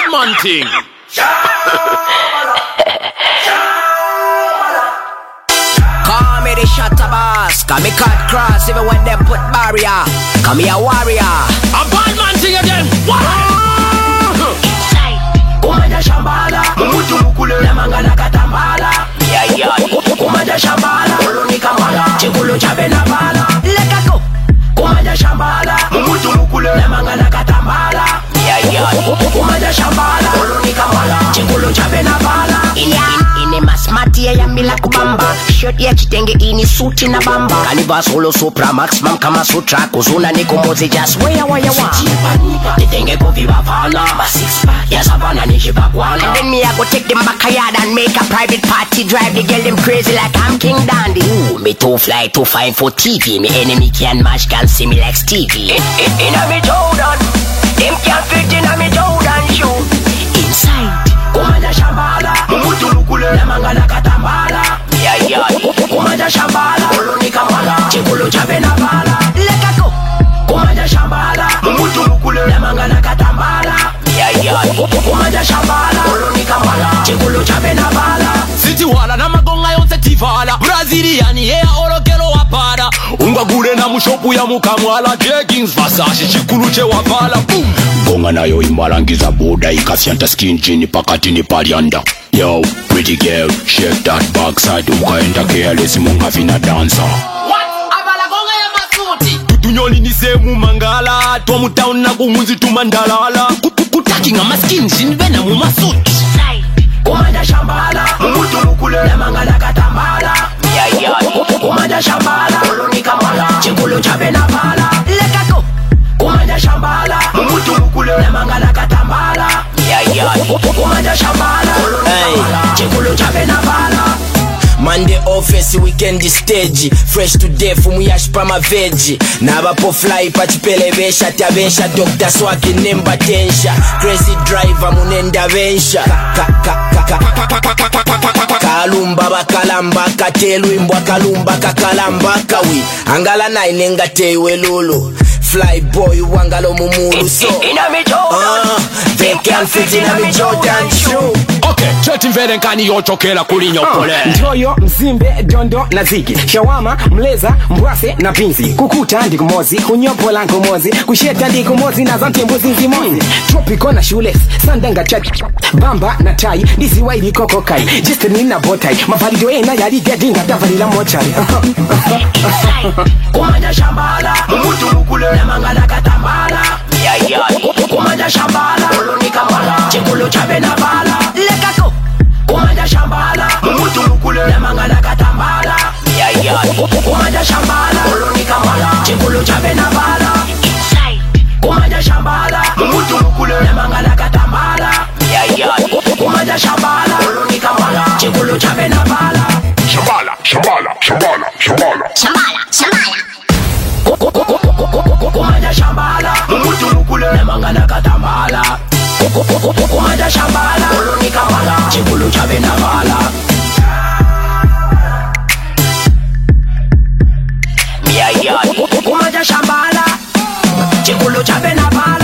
bad man thing. Call me the shutter boss, call me cut cross even when they put barrier. Call me a warrior. A bad man thing again. What? Kumanja shambala, mumutu mukule na mangana katambala. Kumanja shambala, uluni kamala, chikulu chabe na bala. Lekako. Kumanja shambala, mumutu mukule na mangana katambala. Kumanja shambala, uluni kamala, chikulu chabe na bala. Ine masmati ya yambila kubamba. Shirt ya chitenge ini suti na bamba. Kaliva solo supra maximum kama sutra. Kuzuna ni kumozi just waya wa. Nitenge kuviva fana, ma six pack ya savana nishibakwana. And then me I go take them backyard and make a private party. Drive the girl them crazy like I'm King Dandy. Ooh, me too fly, too fine for TV. Me enemy can match, can see me like Stevie. In a me Jordan, them can't fit in a me Jordan shoe. Inside Kumanja shambala, mumutu mukule na mangana katambala. Kumanja shambala, uluni kamala, chikulu chabe na bala. Lekako. Kumanja shambala, mumutu mukule na mangana katambala. Kumanja shambala, uluni kamala, chikulu chabe na bala. City wala na magonga yonse tivala. Braziliani yeah orokelo wapada. Unga gule na mushopu ya mukamwala. Jeggings Versace chikulu che wapala. Boom. Gonga nayo imbarangiza boda ikafyanta skin chini pakatini palianda. Yo, pretty girl, shake that backside. Ukaenda careless munga vina dancer. What? Abala gonga ya masuti. Tunyoli ni semu mangala. Tomu town na kumunzi tumandalala. Kutaki nga maskin jinvena mu masuti. Kumanja shambala, mumutu mukule na mangana katambala. Kumanja shambala, uluni kamala, chikulu chabe na bala. Lekako. Kumanja shambala, mumutu mukule na mangana katambala. Kumanja shambala, uluni kamala, chikulu chabe na bala. Monday office, weekend stage. Fresh to death, umuyash pa ma veggie. Nabapo fly pachipelebesha. Tabesha, Dr. Swaki nemba tensha. Crazy driver, munenda vensha. Kalumba bakalamba katelu imbwa kalumba kakalamba kawi. Angala na inenga tewe lulu. Fly boy wangalo mumulu so. Ina me Jordan. They can't fit in a me Jordan shoe. Okay, cheti mvele nkani yochokela kulinyo pole. Njoyo, mzimbe, dondo na ziki. Shawama, mleza, mbwase na pinzi. Kukuta ndi kumozi, kunyopola nkumozi. Kusheta ndi kumozi na zante mbuzi nzimozi. Tropico na shoeless, sandanga chat. Bamba na tai, disi waili koko kai. Jiste nina botai, mavalido ena yari gedinga davalila mochari. Kumanja shambala, mumutu mukule na mangana katambala. Kumanja shambala, uluni kamala, chikulu chabe na bala. Lekako. Kumanja shambala, mumutu mukule na mangana katambala. Kumanja shambala, uluni kamala, chikulu chabe na bala. Kumanja shambala, mumutu mukule na mangana katambala. Kumanja shambala, uluni kamala, chikulu chabe na bala. Shambala, shambala, shambala, shambala. Kumanja shambala, mumutu mukule na mangana katambala. Kumanja shambala, uluni kamala, chikulu chabe na bala. Kumanja shambala, chikulu chabe na bala.